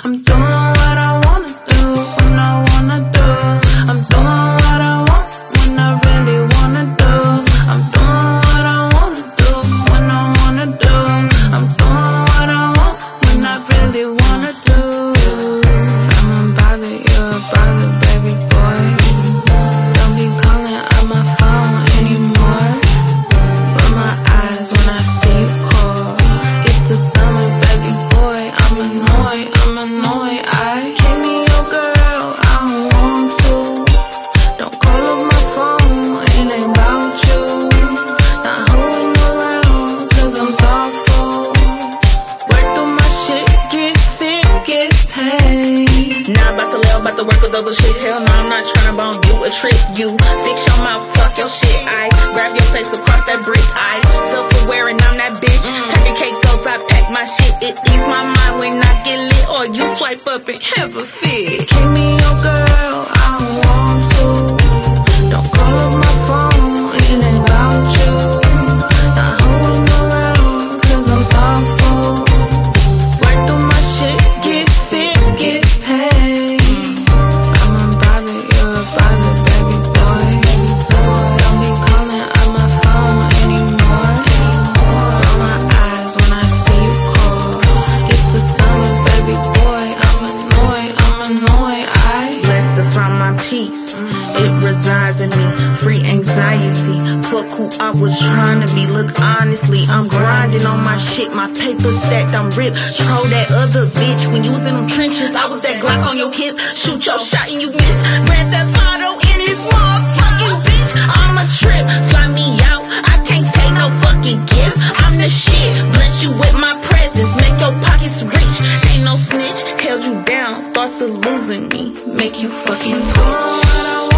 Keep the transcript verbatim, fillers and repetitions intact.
I'm doing what I wanna do when I wanna do. I'm doing what I want when I really wanna do. I'm doing what I wanna do when I wanna do. I'm doing what I want when I really wanna do. I'm unbothered, you're a bother, baby boy. Don't be calling out my phone anymore. Rub my eyes when I see you call. It's the summer, baby boy. I'm annoyed, I'm annoyed. I can't be your girl, I don't want to. Don't call up my phone, it ain't about you. Not holding around, cause I'm thoughtful. Work through my shit, get fit, get paid. Now I'm about to live, about to work a double shift. Hell no, I'm not tryna bone you a trick. You fix your mouth, fuck your shit. I grab your face across that brick. I self-aware and I'm that bitch. Taking cake goes, I pack my shit. It ease my mind when I get lit. Or you swipe up and have a fit. Can't be your girl, I don't want to. Don't call up my phone, it ain't about you. Not holding around, cause I'm thoughtful. Work through my shit, get fit, get paid. I'm unbothered, you're a bother, baby boy. Don't be calling out my phone anymore. Roll my eyes when I see you call. It's the summer, baby boy. I'm annoyed, I'm annoyed. I Blessed to find my peace, it resides in me. Free anxiety, fuck who I was trying to be. Look, honestly, I'm grinding on my shit. My paper stacked, I'm ripped. Troll that other bitch when you was in them trenches. I was that Glock on your hip. Shoot your shot and you miss. Grand Theft Auto in this motherfucking bitch. I'm a trip, fly me out. I can't take no fucking gift. I'm the shit, bless you with my presence. Make your pockets rich. Ain't no snitch, held you down. Thoughts of losing me, make you fucking twitch.